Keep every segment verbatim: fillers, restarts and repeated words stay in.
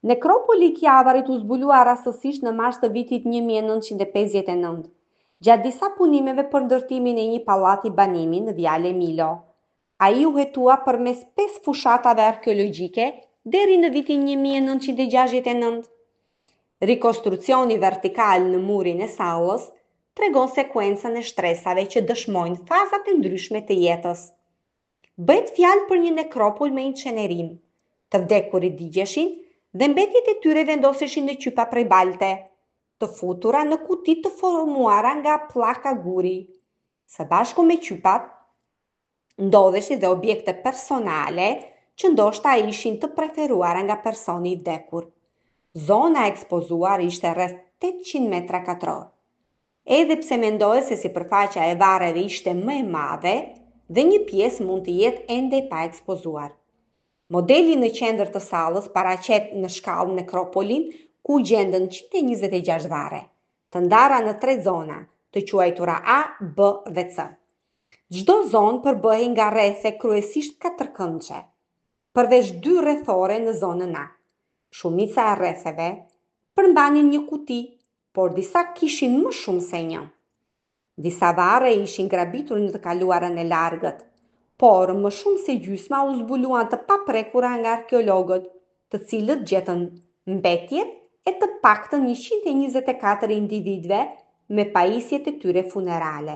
Nekropoli i Kjavarit u zbuluar rastësisht në mars të vitit një mijë e nëntëqind e pesëdhjetë e nëntë, gjatë disa punimeve për ndërtimin e një pallati banimi në Viale Milo. Ai u hetua përmes pesë fushatave arkeologjike deri në vitin një mijë e nëntëqind e gjashtëdhjetë e nëntë. Rikonstruksioni vertikal në murin e sallës tregon sekuencën e shtresave që dëshmojnë fazat e ndryshme të jetës. Bëhet fjalë për një nekropol me incenerim. Të vdekurit digjeshin dhe mbetjet e tyre vendoseshin në qypa prej balte, të futura në kuti të formuara nga pllaka guri. Së bashku me qypat, ndodheshin dhe objekte personale që ndoshta ishin të preferuara nga personi i vdekur. Zona ekspozuar ishte rreth tetëqind metra katror. Edhe pse mendohet se sipërfaqja e varreve ishte më e madhe dhe një pjesë mund të jetë ende pa ekspozuar. Modeli në qendër të sallës paraqet në shkallë nekropolin, ku gjenden njëqind e njëzet e gjashtë varre, të ndara në tre zona, të quajtura A, B dhe C. Çdo zonë përbëhej nga rrethe kryesisht katërkëndshme, përveç dy rrethore në zonën A. Shumica e rretheve përmbanin një kuti, por disa kishin më shumë se një. Disa varre ishin grabitur në të kaluarën e largët, por më shumë se gjysma u zbuluan të paprekura nga arkeologët, të cilët gjetën mbetjet e të paktën njëqind e njëzet e katër individëve me pajisjet e tyre funerale.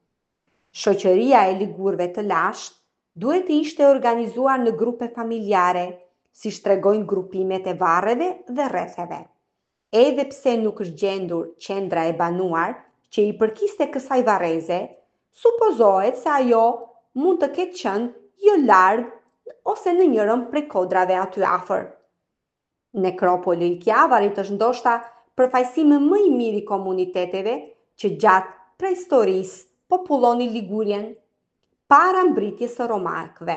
Shoqëria e ligurëve të lashtë duhet të ishte organizuar në grupe familjare, siç tregojnë grupimet e varreve dhe rretheve. Edhe pse nuk është gjendur qendra e banuar që i përkiste kësaj varreze, supozohet se ajo mund të ketë qenë jo larg ose në njërin prej kodrave aty afër. Nekropoli i Kjavarit është ndoshta përfaqësimi më i mirë i komuniteteve që gjatë preistorisë popullonin Ligurjen para mbritjes së romakëve.